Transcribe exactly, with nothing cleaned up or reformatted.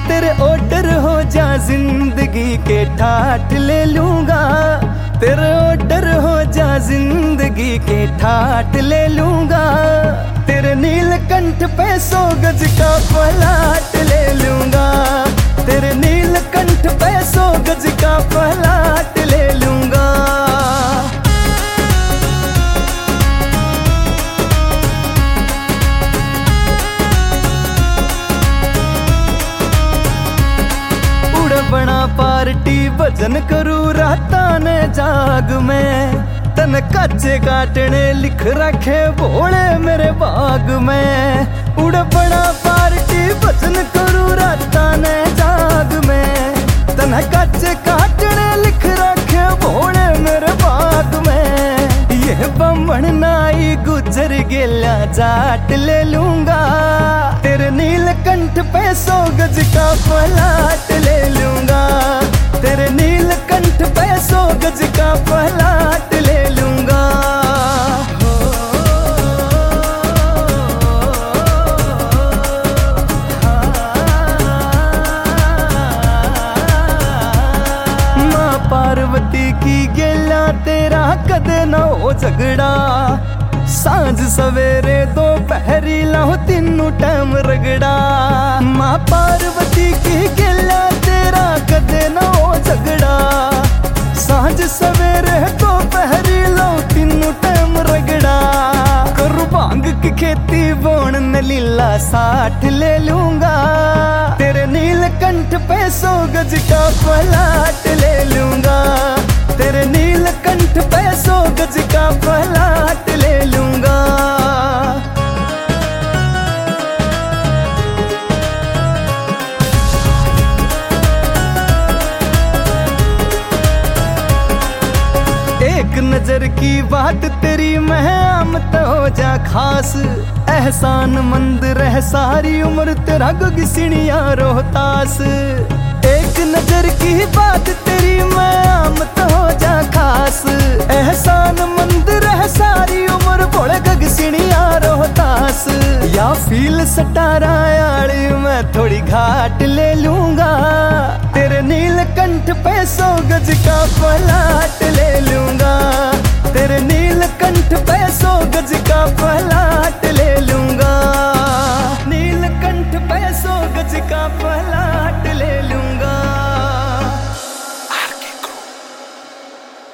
तेरे ऑर्डर हो जा जिंदगी के ठाठ ले लूंगा, तेरे ऑर्डर हो जा जिंदगी के ठाठ ले लूंगा, तेरे नीलकंठ पे सौ गज का पलाट ले लूंगा, तेरे नीलकंठ पे सौ गज का पलाट ले लूंगा। बना पार्टी भजन करूँ राता ने जाग में, तन कच्चे काटने लिख रखे भोले मेरे बाग में। उड़ बना पार्टी भजन करूँ राता ने जाग में, तन कच्चे काटने लिख रखे भोले मेरे बाग में। ये बम्बन नाई गुजर गेला जाट ले लूंगा, तेरे नीलकंठ पे सौ गज का पलाट ले लूंगा, तेरे नीलकंठ पे सौ गज का पलाट ले लूंगा। माँ पार्वती की गेला तेरा कदे न हो झगड़ा, सांझ सवेरे दोपहरी लाओ तीनों टाइम रगड़ा। माँ पार्वती की गेला तेरा कदे न हो झगड़ा, सांझ सवेरे दोपहरी लाओ तीनों टाइम रगड़ा। करूँ भांग की खेती बोन न लीला साठ ले लूंगा, तेरे नीलकंठ पे सौ गज का पलाट ले लूंगा, तेरे नीलकंठ पे सौ गज का पलाट ले लूंगा। एक नजर की बात तेरी महमत हो जा खास, एहसान मंद रह सारी उम्र तेरा गुगसिनिया रोहतास। एक नजर की बात तेरी महमत हो जा खास, एहसान मंद रह सारी उम्र बोले गगसिनिया रोहतास। या फील सटारा यारी मैं थोड़ी घाट ले लूंगा, तेरे नीलकंठ पे सौ गज का पलाट